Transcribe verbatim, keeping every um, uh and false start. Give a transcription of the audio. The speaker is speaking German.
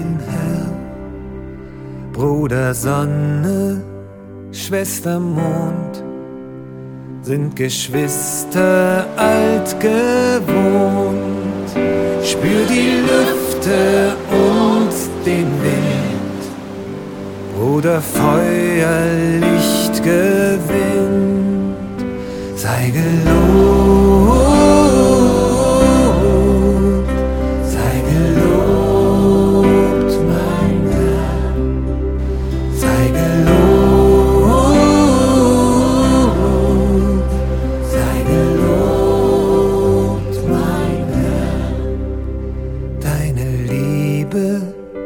mein Herr. Bruder Sonne, Schwester Mond, sind Geschwister alt gewohnt. Spür die Lüfte und den Wind, Bruder Feuer, Licht gewinnt. Sei gelobt